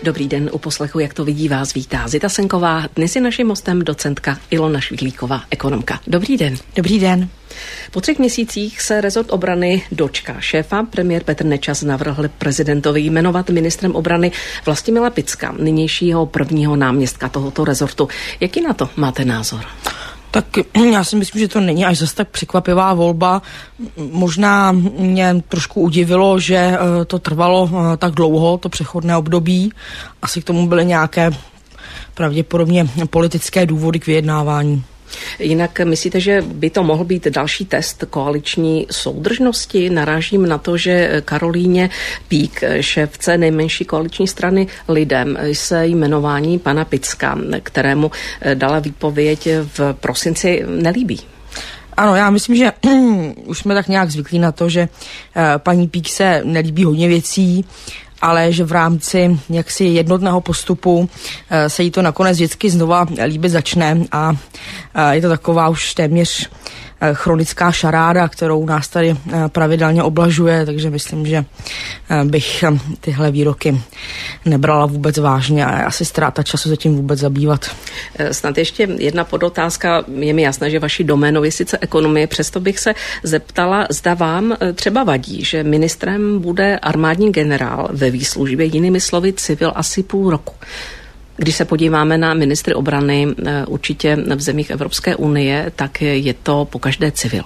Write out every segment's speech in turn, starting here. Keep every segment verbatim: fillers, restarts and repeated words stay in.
Dobrý den, u poslechu Jak to vidí vás vítá Zita Senková. Dnes je naším hostem docentka Ilona Švihlíková, ekonomka. Dobrý den. Dobrý den. Po třech měsících se rezort obrany dočká. Šéfa premiér Petr Nečas navrhl prezidentovi jmenovat ministrem obrany Vlastimila Picka, nynějšího prvního náměstka tohoto rezortu. Jaký na to máte názor? Tak já si myslím, že to není až zase tak překvapivá volba. Možná mě trošku udivilo, že to trvalo tak dlouho, to přechodné období. Asi k tomu byly nějaké pravděpodobně politické důvody k vyjednávání. Jinak myslíte, že by to mohl být další test koaliční soudržnosti? Narážím na to, že Karolíně Pík, šéfce nejmenší koaliční strany Lidem, se jmenování pana Picka, kterému dala výpověď v prosinci, nelíbí. Ano, já myslím, že už jsme tak nějak zvyklí na to, že paní Pík se nelíbí hodně věcí, ale že v rámci jaksi jednotného postupu se jí to nakonec vždycky znova líbit začne a je to taková už téměř chronická šaráda, kterou nás tady pravidelně oblažuje, takže myslím, že bych tyhle výroky nebrala vůbec vážně a asi ztráta času se tím vůbec zabývat. Snad ještě jedna podotázka. Je mi jasné, že vaší doménou je sice ekonomie, přesto bych se zeptala, zda vám třeba vadí, že ministrem bude armádní generál ve výslužbě, jinými slovy civil, asi půl roku. Když se podíváme na ministry obrany určitě v zemích Evropské unie, tak je to pokaždé civil.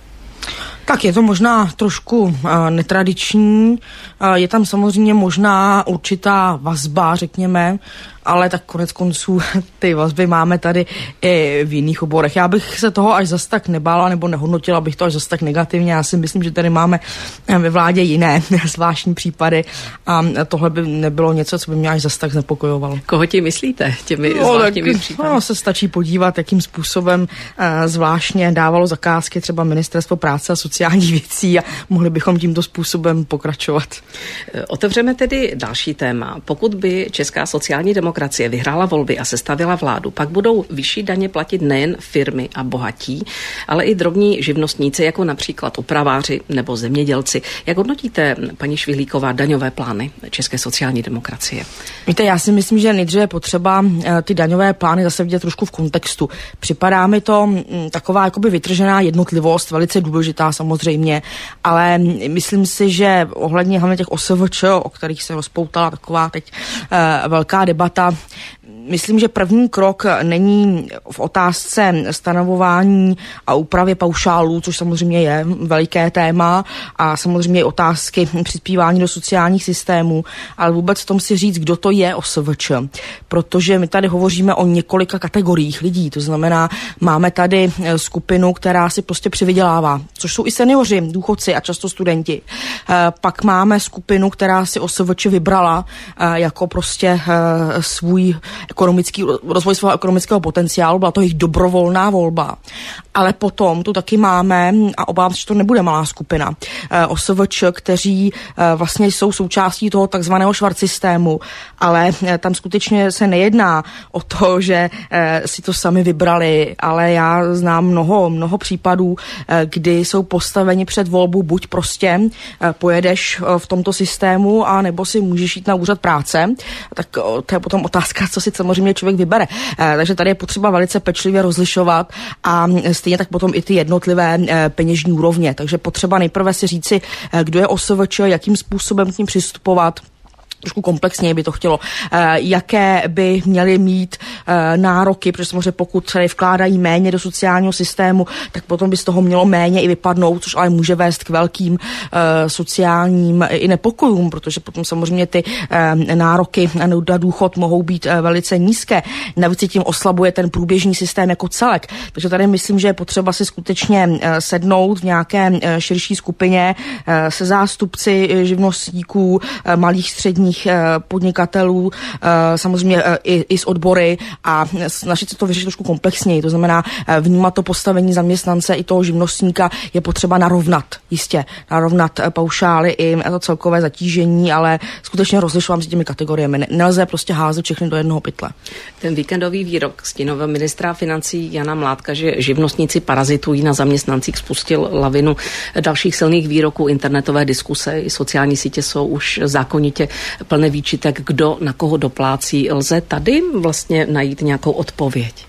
Tak je to možná trošku uh, netradiční, uh, je tam samozřejmě možná určitá vazba, řekněme, ale tak konec konců ty vazby máme tady i v jiných oborech. Já bych se toho až zas tak nebála nebo nehodnotila bych to až zas tak negativně. Já si myslím, že tady máme ve vládě jiné zvláštní případy a tohle by nebylo něco, co by mě až zas tak znepokojovalo. Koho ti myslíte těmi no, zvláštními tak, případy? No, se stačí podívat, jakým způsobem uh, zvláštně dávalo zakázky třeba Ministerstvo práce a sociálních věcí a mohli bychom tímto způsobem pokračovat. Otevřeme tedy další téma. Pokud by Česká sociální demokracie vyhrála volby a sestavila vládu, pak budou vyšší daně platit nejen firmy a bohatí, ale i drobní živnostníci, jako například opraváři nebo zemědělci. Jak hodnotíte, paní Švihlíková, daňové plány České sociální demokracie? Víte, já si myslím, že nejdříve je potřeba ty daňové plány zase vidět trošku v kontextu. Připadá mi to taková jakoby vytržená jednotlivost, velice důležitá samozřejmě, ale myslím si, že ohledně hlavně těch O S V Č, o kterých se rozpoutala taková teď uh, velká debata, myslím, že první krok není v otázce stanovování a úpravy paušálů, což samozřejmě je veliké téma a samozřejmě i otázky přispívání do sociálních systémů, ale vůbec v tom si říct, kdo to je O S V Č, protože my tady hovoříme o několika kategoriích lidí, to znamená, máme tady skupinu, která si prostě přivydělává, což jsou i seniori, důchodci a často studenti. Pak máme skupinu, která si O S V Č vybrala jako prostě svůj ekonomický, rozvoj svého ekonomického potenciálu, byla to jejich dobrovolná volba. Ale potom tu taky máme, a obávám se, že to nebude malá skupina, O S V Č, kteří vlastně jsou součástí toho takzvaného švart systému, ale tam skutečně se nejedná o to, že si to sami vybrali, ale já znám mnoho, mnoho případů, kdy jsou postaveni před volbu, buď prostě pojedeš v tomto systému, a nebo si můžeš jít na úřad práce, tak to je potom otázka, co si samozřejmě člověk vybere. Takže tady je potřeba velice pečlivě rozlišovat a stejně tak potom i ty jednotlivé peněžní úrovně. Takže potřeba nejprve si říci, kdo je O S V Č, jakým způsobem k ním přistupovat. Trošku komplexněji by to chtělo, jaké by měly mít nároky, protože samozřejmě pokud se vkládají méně do sociálního systému, tak potom by z toho mělo méně i vypadnout, což ale může vést k velkým sociálním i nepokojům, protože potom samozřejmě ty nároky na důchod mohou být velice nízké. Navíc si tím oslabuje ten průběžný systém jako celek. Takže tady myslím, že je potřeba si skutečně sednout v nějaké širší skupině se zástupci živnostníků, malých středních podnikatelů, samozřejmě i, i s odbory a snažit se to vyřešit trošku komplexněji. To znamená vnímat to postavení zaměstnance i toho živnostníka je potřeba narovnat, jistě, narovnat paušály i to celkové zatížení, ale skutečně rozlišovat s těmi kategoriemi. Nelze prostě házet všechny do jednoho pytle. Ten víkendový výrok stínového ministra financí Jana Mládka, že živnostníci parazitují na zaměstnancích, spustil lavinu dalších silných výroků, internetové diskuse i sociální sítě jsou už zákonitě plné výčitek, kdo na koho doplácí. Lze tady vlastně najít nějakou odpověď?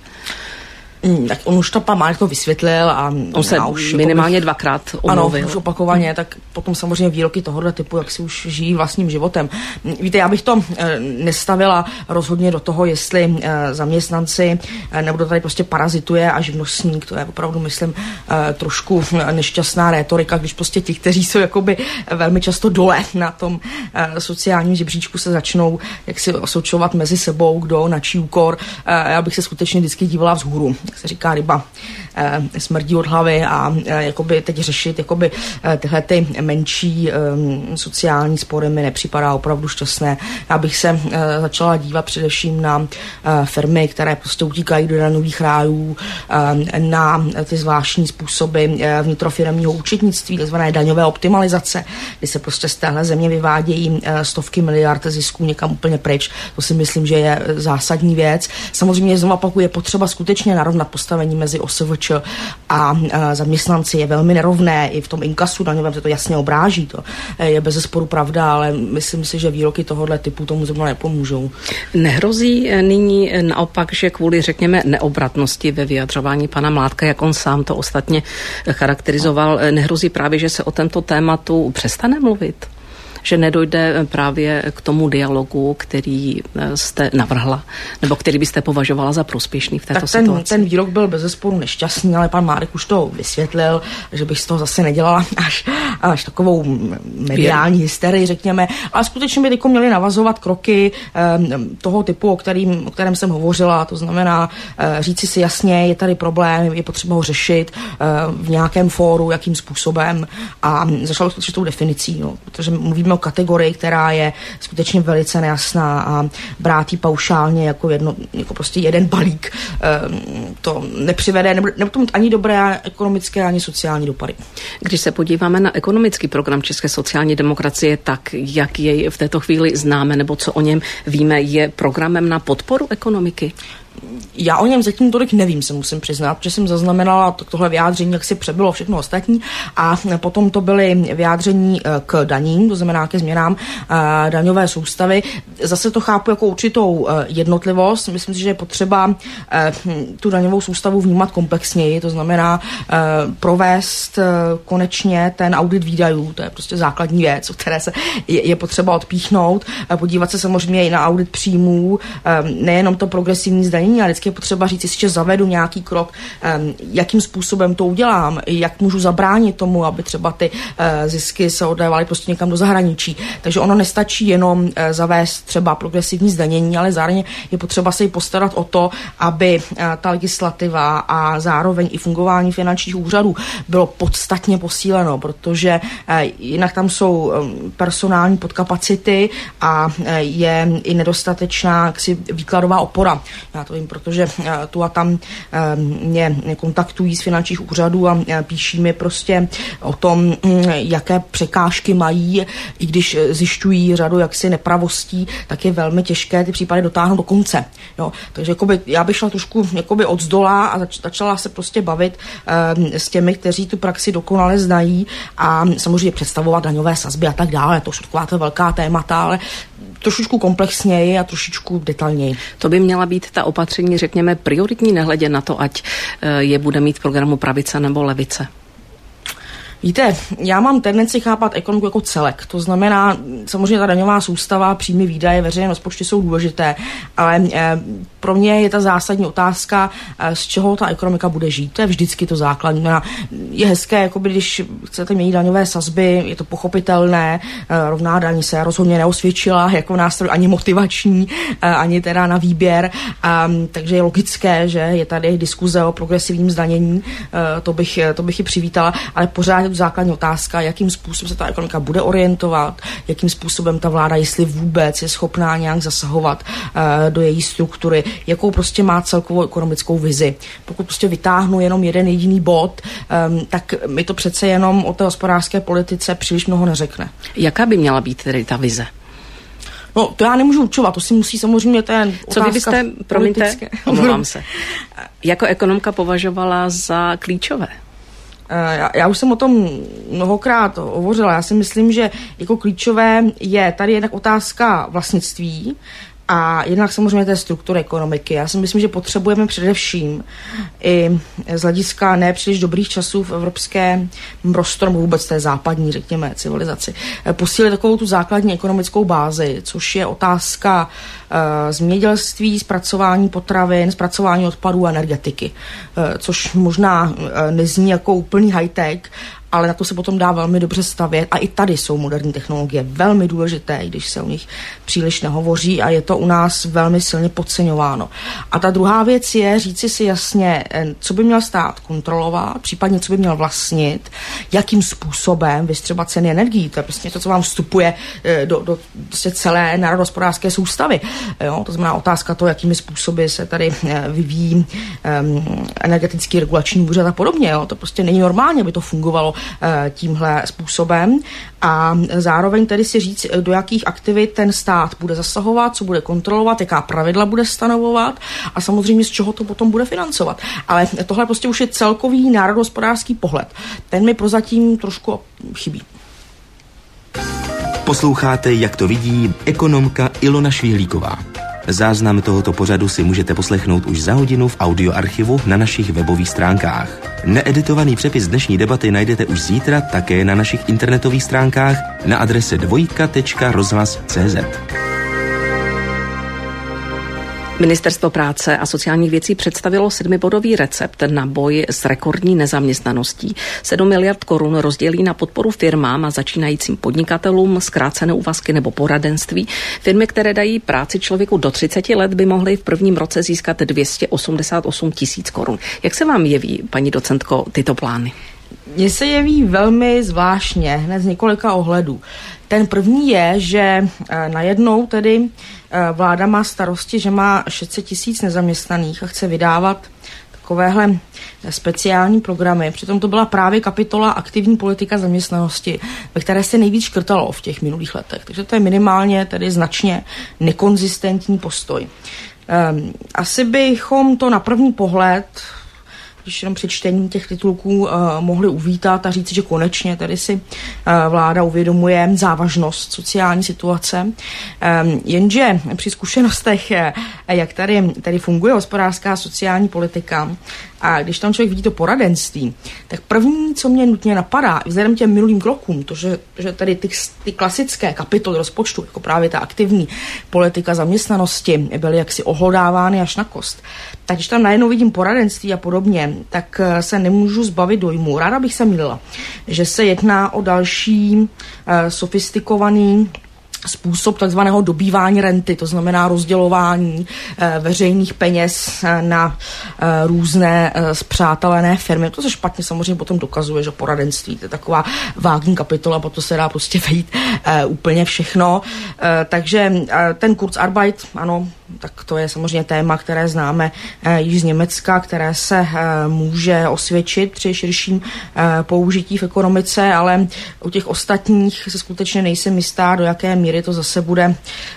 Hmm, tak on už to pan Málek to vysvětlil a on se už minimálně bych, dvakrát omluvil. Ano, už opakovaně, tak potom samozřejmě výroky tohohle typu, jak si už žijí vlastním životem. Víte, já bych to e, nestavila rozhodně do toho, jestli e, zaměstnanci e, nebo tady prostě parazituje a živnostník, to je opravdu, myslím, e, trošku nešťastná rétorika, když prostě ti, kteří jsou jakoby velmi často dole na tom e, sociálním žebříčku, se začnou jak si osočovat mezi sebou, kdo na čí úkor. E, já bych se skutečně vždycky dívala vzhůru. Jak se říká, ryba eh, smrdí od hlavy a eh, jakoby teď řešit jakoby, eh, tyhle ty menší eh, sociální spory mi nepřipadá opravdu šťastné. Já bych se eh, začala dívat především na eh, firmy, které prostě utíkají do daňových rájů, eh, na ty zvláštní způsoby eh, vnitrofiremního účetnictví, takzvané daňové optimalizace, kdy se prostě z téhle země vyvádějí eh, stovky miliard zisků někam úplně pryč. To si myslím, že je zásadní věc. Samozřejmě znovu opakuju, je potřeba skutečně narovnat postavení mezi O S V Č a e, zaměstnanci, je velmi nerovné, i v tom inkasu daňovém se to jasně obráží, to je bezesporu pravda, ale myslím si, že výroky tohohle typu tomu zrovna nepomůžou. Nehrozí nyní naopak, že kvůli, řekněme, neobratnosti ve vyjadřování pana Mládka, jak on sám to ostatně charakterizoval, nehrozí právě, že se o tomto tématu přestane mluvit? Že nedojde právě k tomu dialogu, který jste navrhla, nebo který byste považovala za prospěšný v této tak ten, situaci? Ten výrok byl bezesporu nešťastný, ale pan Mládek už to vysvětlil, že bych z toho zase nedělala až, až takovou mediální hysterii, řekněme. Ale skutečně by bychom měli navazovat kroky eh, toho typu, o, kterým, o kterém jsem hovořila. To znamená eh, říci si jasně, je tady problém, je potřeba ho řešit eh, v nějakém fóru, jakým způsobem, a začalo s tou definicí, no, protože mluvíme o kategorii, která je skutečně velice nejasná a brát ji paušálně jako, jedno, jako prostě jeden balík, to nepřivede, nebude, nebude to mít ani dobré ekonomické, ani sociální dopady. Když se podíváme na ekonomický program České sociální demokracie, tak jak jej v této chvíli známe, nebo co o něm víme, je programem na podporu ekonomiky? Já o něm zatím tolik nevím, se musím přiznat, protože jsem zaznamenala to, tohle vyjádření, jak si přebylo všechno ostatní, a potom to byly vyjádření k daním, to znamená ke změnám uh, daňové soustavy. Zase to chápu jako určitou uh, jednotlivost. Myslím si, že je potřeba uh, tu daňovou soustavu vnímat komplexněji, to znamená uh, provést uh, konečně ten audit výdajů, to je prostě základní věc, o které se je, je potřeba odpíchnout, uh, podívat se samozřejmě i na audit příjmů, uh, nejenom to progresivní zdanění, ale vždycky je potřeba říct, že zavedu nějaký krok, um, jakým způsobem to udělám, jak můžu zabránit tomu, aby třeba ty uh, zisky se oddávaly prostě někam do zahraničí. Takže ono nestačí jenom uh, zavést třeba progresivní zdanění, ale zároveň je potřeba se i postarat o to, aby uh, ta legislativa a zároveň i fungování finančních úřadů bylo podstatně posíleno, protože uh, jinak tam jsou um, personální podkapacity a uh, je i nedostatečná jaksi výkladová opora. Já to vím, protože uh, tu a tam uh, mě kontaktují z finančních úřadů a uh, píší mi prostě o tom, um, jaké překážky mají, i když zjišťují řadu jaksi nepravostí, tak je velmi těžké ty případy dotáhnout do konce. Jo. Takže jakoby, já bych šla trošku jakoby od zdola a zač- začala se prostě bavit um, s těmi, kteří tu praxi dokonale znají, a samozřejmě představovat daňové sazby a tak dále. To už taková ta velká témata, ale trošičku komplexněji a trošičku detailněji. To by měla být ta opatření, řekněme, prioritní, nehledě na to, ať je bude mít v programu pravice nebo levice. Víte, já mám tendenci chápat ekonomiku jako celek. To znamená, samozřejmě ta daňová soustava, příjmy, výdaje, veřejné rozpočty jsou důležité, ale e, pro mě je ta zásadní otázka, e, z čeho ta ekonomika bude žít. To je vždycky to základní. Je hezké, jakoby, když chcete měnit daňové sazby, je to pochopitelné, e, rovná daň se rozhodně neosvědčila jako nástroj ani motivační, e, ani teda na výběr, e, takže je logické, že je tady diskuze o progresivním zdanění, e, to bych, to bych i přivítala, ale pořád základní otázka, jakým způsobem se ta ekonomika bude orientovat, jakým způsobem ta vláda, jestli vůbec je schopná nějak zasahovat uh, do její struktury, jakou prostě má celkovou ekonomickou vizi. Pokud prostě vytáhnu jenom jeden jediný bod, um, tak mi to přece jenom o té hospodářské politice příliš mnoho neřekne. Jaká by měla být tedy ta vize? No, to já nemůžu určovat, to si musí samozřejmě ten otázka. Co vy byste, promiňte, omlouvám se, jako ekonomka považovala za klíčové? Já, já už jsem o tom mnohokrát hovořila. Já si myslím, že jako klíčové je tady jednak otázka vlastnictví a jednak samozřejmě té struktury ekonomiky. Já si myslím, že potřebujeme především i z hlediska nepříliš dobrých časů v evropském prostoru, vůbec té západní, řekněme, civilizaci, posílit takovou tu základní ekonomickou bázi, což je otázka uh, zemědělství, zpracování potravin, zpracování odpadů a energetiky, uh, což možná uh, nezní jako úplný high-tech, ale na to se potom dá velmi dobře stavět a i tady jsou moderní technologie velmi důležité, když se o nich příliš nehovoří a je to u nás velmi silně podceňováno. A ta druhá věc je říci si jasně, co by měl stát kontrolovat, případně co by měl vlastnit, jakým způsobem, vys třeba ceny energií, to je prostě to, co vám vstupuje do, do prostě celé národohospodářské soustavy. Jo? To znamená otázka to, jakými způsoby se tady vyvíjí um, energetický regulační úřad a podobně. Jo? To prostě není normálně, aby to fungovalo tímhle způsobem a zároveň tedy si říct, do jakých aktivit ten stát bude zasahovat, co bude kontrolovat, jaká pravidla bude stanovovat a samozřejmě z čeho to potom bude financovat. Ale tohle prostě už je celkový národohospodářský pohled. Ten mi prozatím trošku chybí. Posloucháte, jak to vidí ekonomka Ilona Švihlíková. Záznam tohoto pořadu si můžete poslechnout už za hodinu v audioarchivu na našich webových stránkách. Needitovaný přepis dnešní debaty najdete už zítra také na našich internetových stránkách na adrese dvojka tečka rozhlas tečka cé zet. Ministerstvo práce a sociálních věcí představilo sedmibodový recept na boj s rekordní nezaměstnaností. sedm miliard korun rozdělí na podporu firmám a začínajícím podnikatelům, zkrácené úvazky nebo poradenství. Firmy, které dají práci člověku do třiceti let, by mohly v prvním roce získat dvě stě osmdesát osm tisíc korun. Jak se vám jeví, paní docentko, tyto plány? Mně se jeví velmi zvláštně, hned z několika ohledů. Ten první je, že najednou tedy vláda má starosti, že má šest set tisíc nezaměstnaných a chce vydávat takovéhle speciální programy. Přitom to byla právě kapitola aktivní politika zaměstnanosti, ve které se nejvíc škrtalo v těch minulých letech. Takže to je minimálně tedy značně nekonzistentní postoj. Asi bychom to na první pohled, když jenom při čtení těch titulků uh, mohli uvítat a říct, že konečně tady si uh, vláda uvědomuje závažnost sociální situace. Um, jenže při zkušenostech, uh, jak tady, tady funguje hospodářská sociální politika, a když tam člověk vidí to poradenství, tak první, co mě nutně napadá, vzhledem těm minulým krokům, to, že, že tady ty, ty klasické kapitoly rozpočtu, jako právě ta aktivní politika zaměstnanosti, byly jaksi ohlodávány až na kost. Tak když tam najednou vidím poradenství a podobně, tak se nemůžu zbavit dojmu. Ráda bych se mýlila, že se jedná o další uh, sofistikovaný způsob takzvaného dobývání renty, to znamená rozdělování e, veřejných peněz e, na e, různé e, spřátelené firmy. To se špatně samozřejmě potom dokazuje, že poradenství, to je taková vágní kapitola, potom se dá prostě vejít e, úplně všechno. E, takže e, ten Kurzarbeit, ano, tak to je samozřejmě téma, které známe e, již z Německa, které se e, může osvědčit při širším e, použití v ekonomice, ale u těch ostatních se skutečně nejsem jistá, do jaké míry to zase bude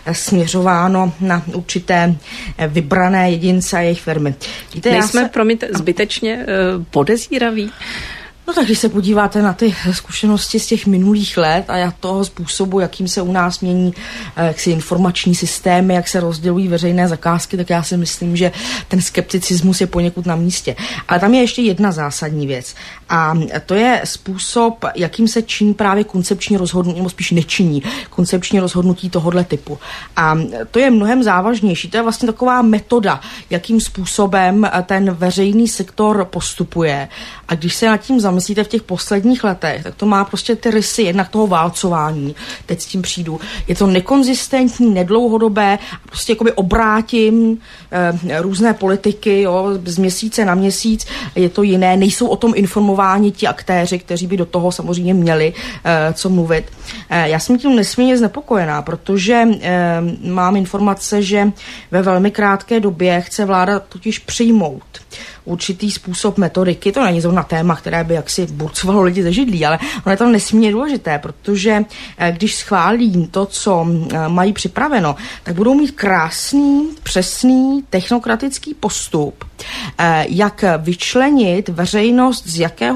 směřováno na určité vybrané jedince a jejich firmy. Víte, nejsme, se... promiňte, zbytečně uh, podezíraví? No tak když se podíváte na ty zkušenosti z těch minulých let a toho způsobu, jakým se u nás mění jaksi informační systémy, jak se rozdělují veřejné zakázky, tak já si myslím, že ten skepticismus je poněkud na místě. Ale tam je ještě jedna zásadní věc a to je způsob, jakým se činí právě koncepční rozhodnutí, nebo spíš nečiní koncepční rozhodnutí tohohle typu. A to je mnohem závažnější. To je vlastně taková metoda, jakým způsobem ten veřejný sektor postupuje. A když se nad tím zamyslíte v těch posledních letech, tak to má prostě ty rysy jednak toho válcování. Teď s tím přijdu. Je to nekonzistentní, nedlouhodobé, prostě jakoby obrátím e, různé politiky, jo, z měsíce na měsíc je to jiné. Nejsou o tom informováni ti aktéři, kteří by do toho samozřejmě měli e, co mluvit. E, já jsem tím nesmírně znepokojená, protože e, mám informace, že ve velmi krátké době chce vláda totiž přijmout určitý způsob metodiky. To není zrovna téma, které by jaksi burcovalo lidi ze židlí, ale ono je to nesmírně důležité, protože když schválí to, co mají připraveno, tak budou mít krásný, přesný, technokratický postup, jak vyčlenit veřejnost z jakého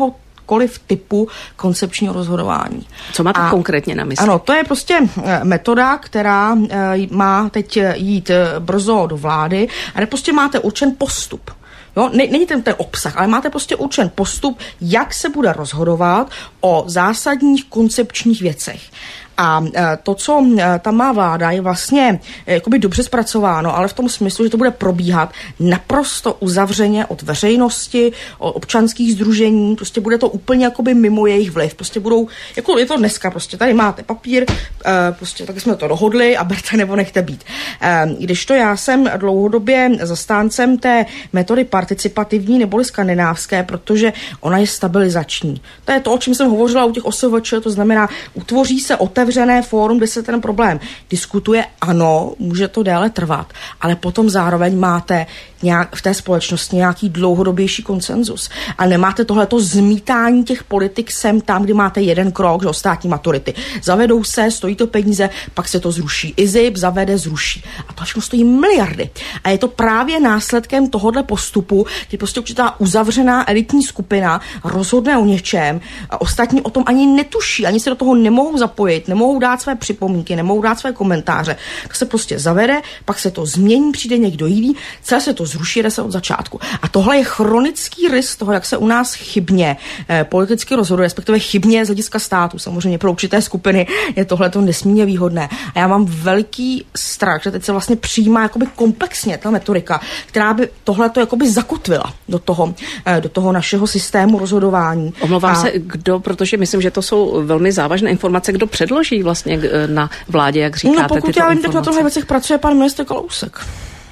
jakéhokoliv typu koncepčního rozhodování. Co máte a, konkrétně na mysli? Ano, to je prostě metoda, která má teď jít brzo do vlády, ale prostě máte určen postup. Jo, není ten ten obsah, ale máte prostě určen postup, jak se bude rozhodovat o zásadních koncepčních věcech. A to, co tam má vláda, je vlastně jakoby dobře zpracováno, ale v tom smyslu, že to bude probíhat naprosto uzavřeně od veřejnosti, od občanských sdružení, prostě bude to úplně jakoby mimo jejich vliv. Prostě budou, jako je to dneska, prostě tady máte papír, prostě tak jsme to dohodli a berte nebo nechte být. Když to já jsem dlouhodobě zastáncem té metody participativní neboli skandinávské, protože ona je stabilizační. To je to, o čem jsem hovořila u těch O S V Č, to znamená, utvoří se otevřené fórum, kde se ten problém diskutuje, ano, může to déle trvat, ale potom zároveň máte nějak v té společnosti nějaký dlouhodobější konsenzus. A nemáte tohleto zmítání těch politik sem tam, kdy máte jeden krok, že státní maturity. Zavedou se, stojí to peníze, pak se to zruší. I Z I P zavede, zruší. A to všechno stojí miliardy. A je to právě následkem tohohle postupu, kdy prostě určitá uzavřená elitní skupina rozhodne o něčem a ostatní o tom ani netuší, ani se do toho nemohou zapojit, nemohou dát své připomínky, nemohou dát své komentáře. To se prostě zavede, pak se to změní, přijde někdo jiný, celé se to zruší, jde se od začátku. A tohle je chronický rys toho, jak se u nás chybně eh, politicky rozhoduje, respektive chybně z hlediska státu. Samozřejmě pro určité skupiny je tohle to nesmírně výhodné. A já mám velký strach, že teď se vlastně přijímá jakoby komplexně ta metodika, která by tohle to jakoby zakotvila do toho, eh, do toho našeho systému rozhodování. Omlouvám a... se, kdo, protože myslím, že to jsou velmi závažné informace, kdo předloží vlastně na vládě, jak říkáte, no, pokud tyto já vím, informace. tak na tohle věcech pracuje pan ministr Kalousek.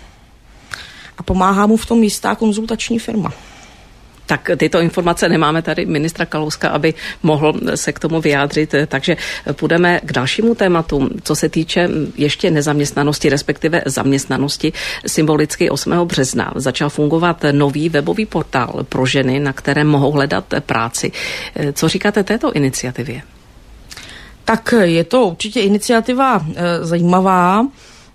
A pomáhá mu v tom jistá konzultační firma. Tak tyto informace nemáme tady ministra Kalouska, aby mohl se k tomu vyjádřit, takže půjdeme k dalšímu tématu, co se týče ještě nezaměstnanosti, respektive zaměstnanosti. Symbolicky osmého března začal fungovat nový webový portál pro ženy, na kterém mohou hledat práci. Co říkáte této iniciativě? Tak je to určitě iniciativa e, zajímavá.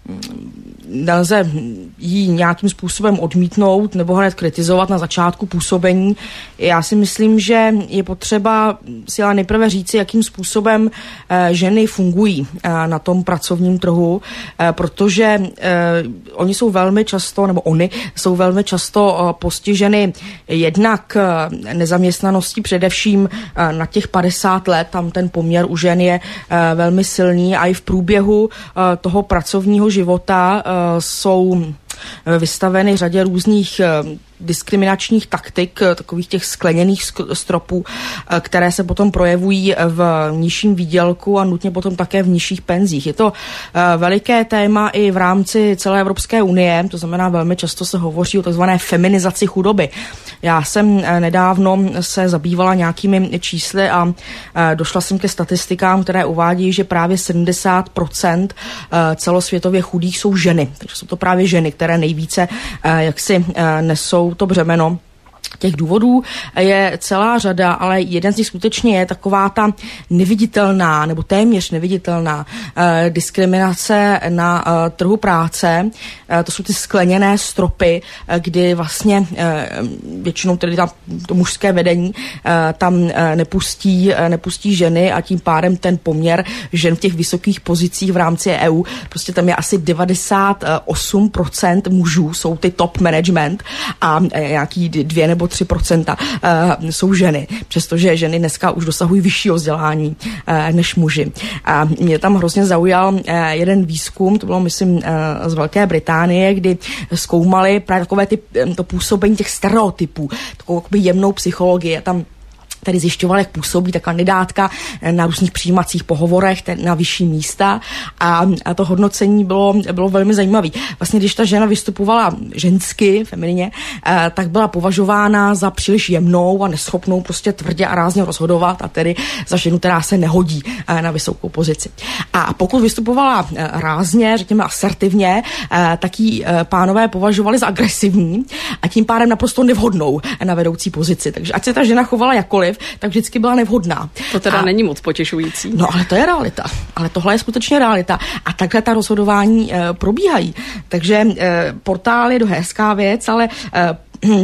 Nelze ji nějakým způsobem odmítnout nebo hned kritizovat na začátku působení. Já si myslím, že je potřeba si ale nejprve říci, jakým způsobem eh, ženy fungují eh, na tom pracovním trhu, eh, protože eh, oni jsou velmi často, nebo oni jsou velmi často eh, postiženy jednak eh, nezaměstnaností, především eh, na těch padesát let, tam ten poměr u žen je eh, velmi silný a i v průběhu eh, toho pracovního života eh, jsou vystaveny řadě různých diskriminačních taktik, takových těch skleněných stropů, které se potom projevují v nižším výdělku a nutně potom také v nižších penzích. Je to veliké téma i v rámci celé Evropské unie, to znamená velmi často se hovoří o takzvané feminizaci chudoby. Já jsem nedávno se zabývala nějakými čísly a došla jsem ke statistikám, které uvádí, že právě sedmdesát procent celosvětově chudých jsou ženy. Takže jsou to právě ženy, které nejvíce jaksi nesou to břemeno. Těch důvodů je celá řada, ale jeden z nich skutečně je taková ta neviditelná nebo téměř neviditelná eh, diskriminace na eh, trhu práce. Eh, to jsou ty skleněné stropy, eh, kdy vlastně eh, většinou tedy tam to mužské vedení eh, tam eh, nepustí, eh, nepustí ženy a tím pádem ten poměr žen v těch vysokých pozicích v rámci E U, prostě tam je asi devadesát osm procent mužů, jsou ty top management a eh, nějaký dvě nebo tři procenta uh, jsou ženy, přestože ženy dneska už dosahují vyššího vzdělání uh, než muži. A mě tam hrozně zaujal uh, jeden výzkum, to bylo myslím uh, z Velké Británie, kdy zkoumali právě takové ty, to působení těch stereotypů, takovou jemnou psychologii. Tam tady zjišťoval, jak působí ta kandidátka na různých přijímacích pohovorech na vyšší místa a, a to hodnocení bylo, bylo velmi zajímavé. Vlastně, když ta žena vystupovala žensky, feminině, eh, tak byla považována za příliš jemnou a neschopnou prostě tvrdě a rázně rozhodovat a tedy za ženu, která se nehodí eh, na vysokou pozici. A pokud vystupovala eh, rázně, řekněme asertivně, eh, tak ji eh, pánové považovali za agresivní a tím pádem naprosto nevhodnou na vedoucí pozici. Takže ať se ta žena chovala jakkoliv, tak vždycky byla nevhodná. To teda a, není moc potěšující. No ale to je realita. Ale tohle je skutečně realita. A takhle ta rozhodování e, probíhají. Takže e, portál je do hezká věc, ale e,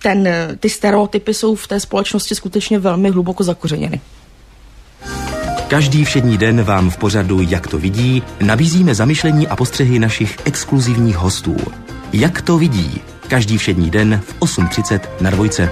ten, ty stereotypy jsou v té společnosti skutečně velmi hluboko zakořeněny. Každý všední den vám v pořadu Jak to vidí nabízíme zamyšlení a postřehy našich exkluzivních hostů. Jak to vidí? Každý všední den v osm třicet na Dvojce.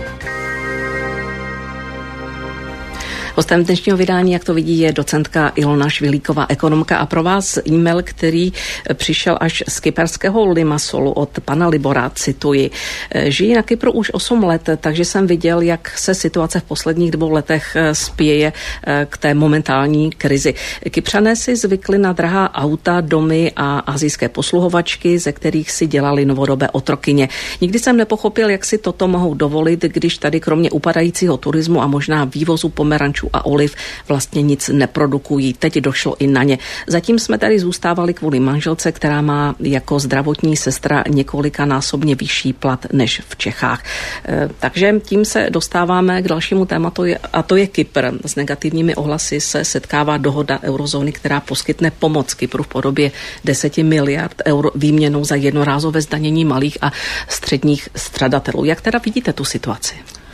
Hostem dnešního vydání, Jak to vidí, je docentka Ilona Švihlíková, ekonomka, a pro vás e-mail, který přišel až z kyperského Limassolu od pana Libora, cituji. Žijí na Kypru už osm let, takže jsem viděl, jak se situace v posledních dvou letech spěje k té momentální krizi. Kypřané si zvykli na drahá auta, domy a asijské posluhovačky, ze kterých si dělali novodobé otrokyně. Nikdy jsem nepochopil, jak si toto mohou dovolit, když tady kromě upadajícího turismu a možná vývozu pomerančů a oliv vlastně nic neprodukují. Teď došlo i na ně. Zatím jsme tady zůstávali kvůli manželce, která má jako zdravotní sestra několikanásobně vyšší plat než v Čechách. E, takže tím se dostáváme k dalšímu tématu, a to je Kypr. S negativními ohlasy se setkává dohoda eurozóny, která poskytne pomoc Kypru v podobě deseti miliard eur výměnou za jednorázové zdanění malých a středních střadatelů. Jak teda vidíte tu situaci?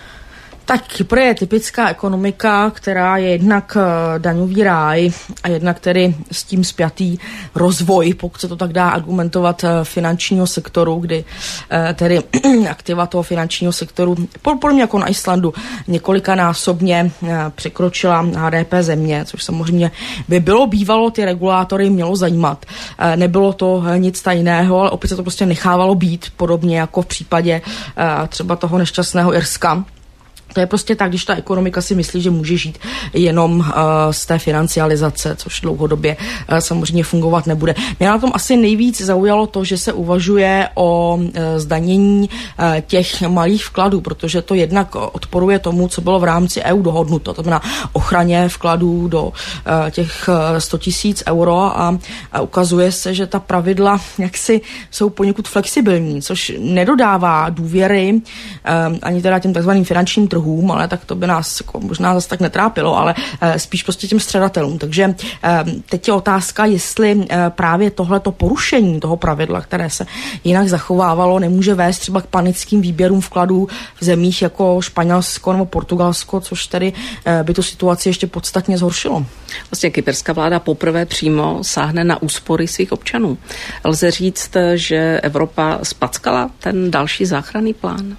Tak Kypr je typická ekonomika, která je jednak daňový ráj a jednak tedy s tím spjatý rozvoj, pokud se to tak dá argumentovat, finančního sektoru, kdy tedy aktiva toho finančního sektoru, podobně jako na Islandu, několikanásobně překročila H D P země, což samozřejmě by bylo bývalo, ty regulátory mělo zajímat. Nebylo to nic tajného, ale opět se to prostě nechávalo být, podobně jako v případě třeba toho nešťastného Irska. To je prostě tak, když ta ekonomika si myslí, že může žít jenom uh, z té financializace, což dlouhodobě uh, samozřejmě fungovat nebude. Mě na tom asi nejvíc zaujalo to, že se uvažuje o uh, zdanění uh, těch malých vkladů, protože to jednak odporuje tomu, co bylo v rámci E U dohodnuto, to znamená ochraně vkladů do uh, těch uh, sto tisíc euro a, a ukazuje se, že ta pravidla jaksi jsou poněkud flexibilní, což nedodává důvěry uh, ani teda těm takzvaným finančním trhům, ale tak to by nás jako možná zase tak netrápilo, ale e, spíš prostě těm střadatelům. Takže e, teď je otázka, jestli e, právě tohleto porušení toho pravidla, které se jinak zachovávalo, nemůže vést třeba k panickým výběrům vkladů v zemích jako Španělsko nebo Portugalsko, což tedy e, by tu situaci ještě podstatně zhoršilo. Vlastně kyperská vláda poprvé přímo sáhne na úspory svých občanů. Lze říct, že Evropa spackala ten další záchranný plán?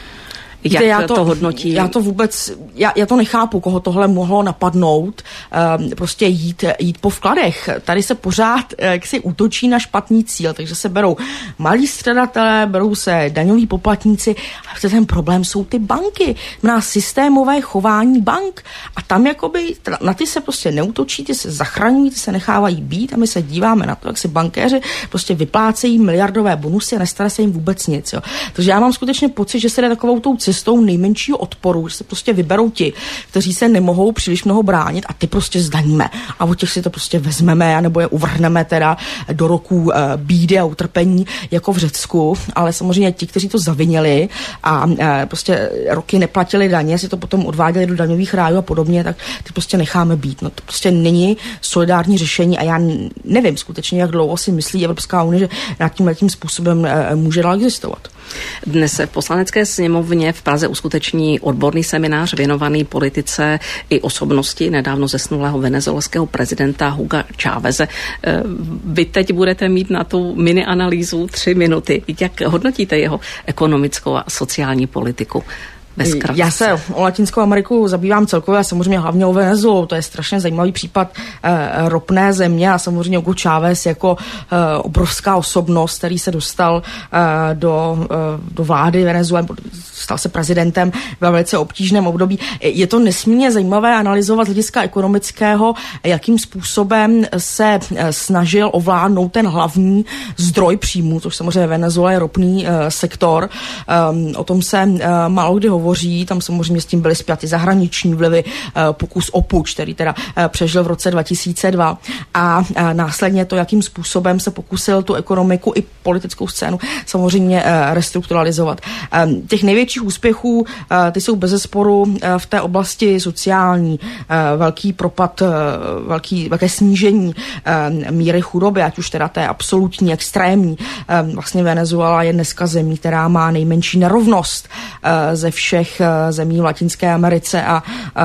Jak já to, to hodnotí? Já to vůbec, já, já to nechápu, koho tohle mohlo napadnout, um, prostě jít, jít po vkladech. Tady se pořád jak si útočí na špatný cíl, takže se berou malí středatelé, berou se daňoví poplatníci, a ten problém jsou ty banky, na systémové chování bank a tam jakoby na ty se prostě neútočí, ty se zachraňují, ty se nechávají být a my se díváme na to, jak si bankéři prostě vyplácejí miliardové bonusy a nestane se jim vůbec nic. Jo. Takže já mám skutečně pocit, že se jde takovou tou cestou nejmenšího odporu, že se prostě vyberou ti, kteří se nemohou příliš mnoho bránit a ty prostě zdaníme. A od těch si to prostě vezmeme, anebo je uvrhneme teda do roku e, bídy a utrpení, jako v Řecku, ale samozřejmě ti, kteří to zavinili a e, prostě roky neplatili daně, si to potom odváděli do daňových rájů a podobně, tak ty prostě necháme být. No to prostě není solidární řešení a já nevím skutečně, jak dlouho si myslí Evropská unie, že nad tím tím způsobem e, může dál existovat. Dnes se v Poslanecké sněmovně v Praze uskuteční odborný seminář věnovaný politice i osobnosti nedávno zesnulého venezuelského prezidenta Huga Cháveze. Vy teď budete mít na tu mini analýzu tři minuty. Jak hodnotíte jeho ekonomickou a sociální politiku? Já se o Latinskou Ameriku zabývám celkově a samozřejmě hlavně o Venezuelu. To je strašně zajímavý případ eh, ropné země a samozřejmě Hugo Chávez jako eh, obrovská osobnost, který se dostal eh, do, eh, do vlády Venezuely, stal se prezidentem ve velice obtížném období. Je to nesmírně zajímavé analyzovat z hlediska ekonomického, jakým způsobem se eh, snažil ovládnout ten hlavní zdroj příjmů, což samozřejmě Venezuela je ropný eh, sektor. Eh, o tom se eh, málo kdy hovoří. hovoří, tam samozřejmě s tím byly spjaty zahraniční vlivy, pokus o puč, který teda přežil v roce dva tisíce dva a následně to, jakým způsobem se pokusil tu ekonomiku i politickou scénu samozřejmě restrukturalizovat. Těch největších úspěchů, ty jsou bezesporu v té oblasti sociální, velký propad, velký, velké snížení míry chudoby, ať už teda té absolutní, extrémní. Vlastně Venezuela je dneska zemí, která má nejmenší nerovnost ze všech zemí v Latinské Americe a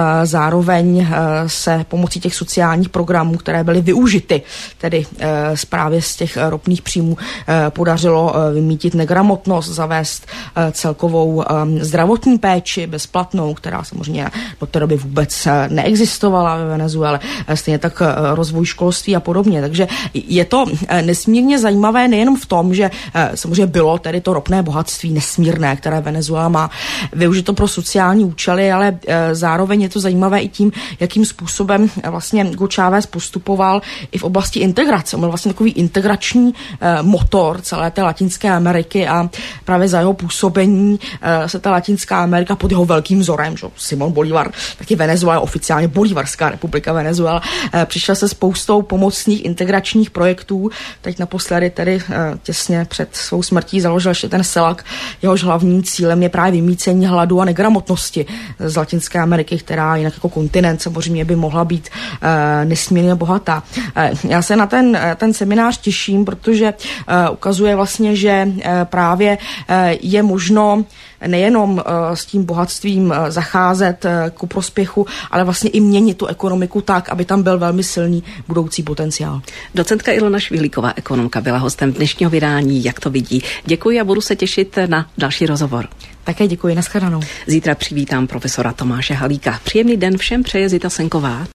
zároveň se pomocí těch sociálních programů, které byly využity, tedy právě z těch ropných příjmů, podařilo vymítit negramotnost, zavést celkovou zdravotní péči bezplatnou, která samozřejmě do té doby vůbec neexistovala ve Venezuele, stejně tak rozvoj školství a podobně. Takže je to nesmírně zajímavé nejenom v tom, že samozřejmě bylo tedy to ropné bohatství nesmírné, které Venezuela má využito pro sociální účely, ale zároveň je to zajímavé i tím, jakým způsobem vlastně Hugo Chávez postupoval i v oblasti integrace. On byl vlastně takový integrační motor celé té Latinské Ameriky a právě za jeho působení se ta Latinská Amerika pod jeho velkým vzorem, že Simón Bolívar, taky Venezuela, oficiálně Bolívarská republika Venezuela, přišla se spoustou pomocných integračních projektů. Teď naposledy tedy těsně před svou smrtí založil ještě ten CELAC. Jehož hlavním cílem je právě vymýcení hladu a negramotnosti z Latinské Ameriky, která jinak jako kontinent samozřejmě by mohla být nesmírně bohatá. Já se na ten, ten seminář těším, protože ukazuje vlastně, že právě je možno nejenom s tím bohatstvím zacházet ku prospěchu, ale vlastně i měnit tu ekonomiku tak, aby tam byl velmi silný budoucí potenciál. Docentka Ilona Švihlíková, ekonomka, byla hostem dnešního vydání Jak to vidí. Děkuji a budu se těšit na další rozhovor. Také děkuji, nashledanou. Zítra přivítám profesora Tomáše Halíka. Příjemný den všem přeje Zita Senková.